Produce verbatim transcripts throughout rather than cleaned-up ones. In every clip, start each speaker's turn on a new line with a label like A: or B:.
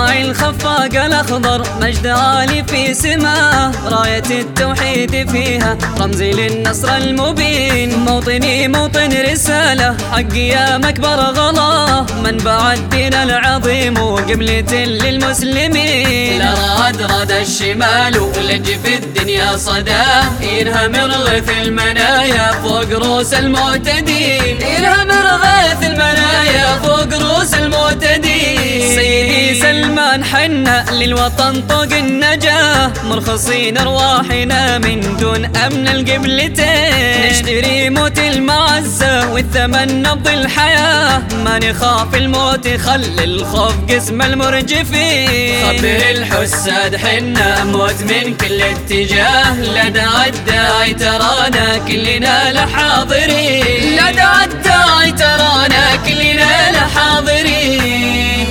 A: الرفاع الخفاق الأخضر مجد عالي في سماه، راية التوحيد فيها رمزي للنصر المبين. موطني موطن رسالة حق يا مكبر غلا، منبع الدين العظيم وقبلة للمسلمين.
B: لراد راد الشمال ولج في الدنيا صداه، ينهم رغيث المنايا فوق روس المعتدين.
A: ينهم رغيث المنايا فوق روس المعتدين. سيدي سلمان حنا للوطن طوق النجاة، مرخصين ارواحنا من دون امن القبلتين. نشتري موت المعزة والثمن نبض الحياة، ما نخاف الموت خلي الخوف قسم المرجفين.
B: خبر الحساد حنا موت من كل اتجاه، لدى الداعي ترانا كلنا لحاضرين.
A: لدى الداعي ترانا كلنا لحاضرين.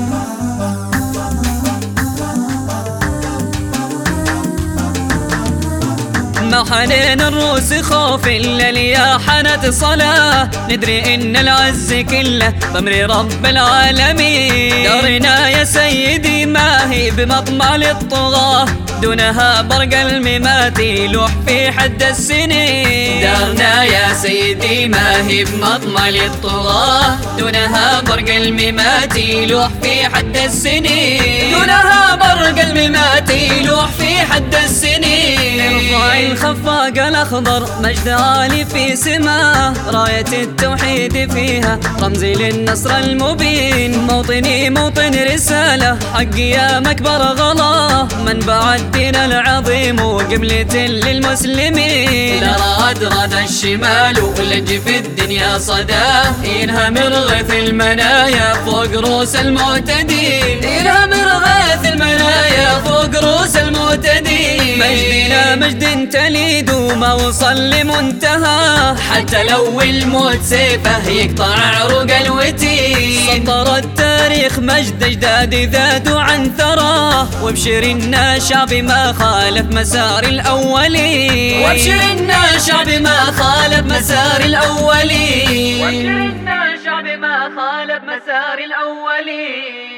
A: ما حنين الروس خوف إلا ليا حنت صلاة، ندري إن العز كله بأمر رب العالمين. دارنا يا سيدي ما هي بمطمع للطغاة، دونها برق الممات يلوح في حد السنين.
B: دارنا يا سيدي ما هي بمطمع للطغاة، دونها برق الممات يلوح في حد السنين.
A: دونها برق الممات يلوح في حد السنين. الرفاع الخفاق الأخضر مجد عالي في سماه، راية التوحيد فيها رمزي للنصر المبين. موطني موطن رسالة حق يا مكبر غلا، منبع الدين العظيم وقبلة للمسلمين.
B: لراد راد الشمال ولج في الدنيا صداه، ينهم رغيث المنايا فوق روس المعتدين.
A: ينهم رغيث المنايا فوق روس المعتدين. مجدنا مجد تليد وما وصل لمنتهى،
B: حتى لو الموت سيفه يقطع عروق الوتين.
A: سطر التاريخ مجد اجداد ذادوا عن ثراه، وابشر إن شعب ما خالف مسار الأولين.
B: وابشر إن شعب ما خالف مسار الأولين.
A: وابشر إن شعب ما خالف مسار الأولين.